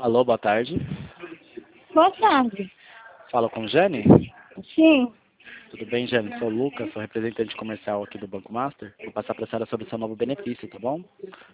Alô, boa tarde. Boa tarde. Falo com Jane? Sim. Tudo bem, Jane? Sou o Lucas, sou representante comercial aqui do Banco Master. Vou passar para a senhora sobre o seu novo benefício, tá bom?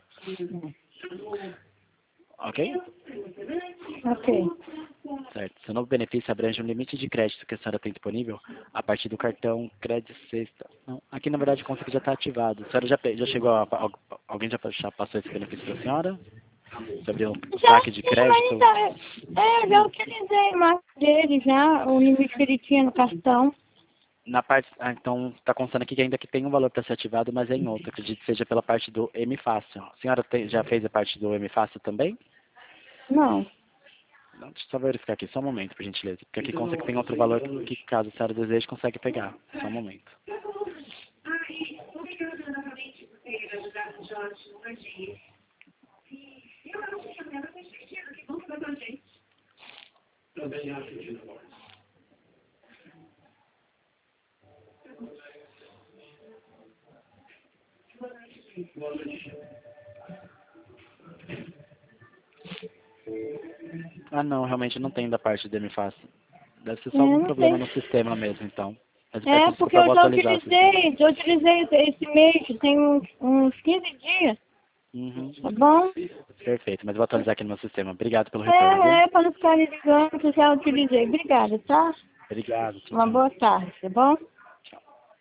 Ok? Ok. Certo. Seu novo benefício abrange um limite de crédito que a senhora tem disponível a partir do cartão Crédito Sexta. Não, aqui na verdade o conceito já está ativado. A senhora já chegou alguém já passou esse benefício para a senhora? Sobre o Já saque de sim, mas crédito? então, já utilizei mais dele já, o limite que ele tinha no cartão. Na parte, então está constando aqui que ainda que tem um valor para ser ativado, mas é em outro. Acredito que seja pela parte do M Fácil. A senhora já fez a parte do M Fácil também? Não. Não, deixa eu só verificar aqui, só um momento, por gentileza. Porque aqui consta que tem outro valor que, caso a senhora deseje, consegue pegar. Só um momento. Ah, não, realmente não tem da parte do M Fácil. Deve ser só algum Não problema sei. no sistema mesmo, então. Mas eu peço Porque desculpa, eu eu vou já atualizar o sistema. utilizei esse mês, tem uns 15 dias, Uhum. tá bom? Perfeito, mas eu vou atualizar aqui no meu sistema. Obrigado pelo retorno, viu? Para não ficar ligando, que eu já utilizei. Obrigada, tá? Obrigado, tchau, Uma tchau. boa tarde, tá bom?